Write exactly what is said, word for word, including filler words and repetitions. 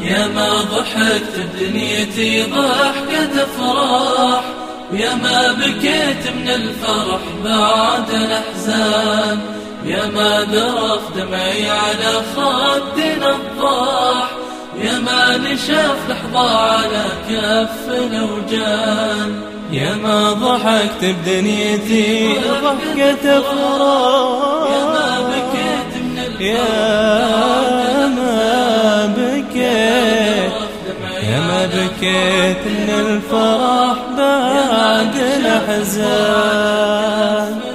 يا ما ضحكت بدنيتي ضحكة افراح، ويا ما بكيت من الفرح بعد الأحزان، يا ما ذرف دمعي على خد نضاح، يا ما نشف لحظة على كف الأوجان. يا ما ضحكت بدنيتي ضحكة افراح، يا ما بكيت من الفرح، يا ما بكيت يا ما بكيت من الفرح بعد الأحزان.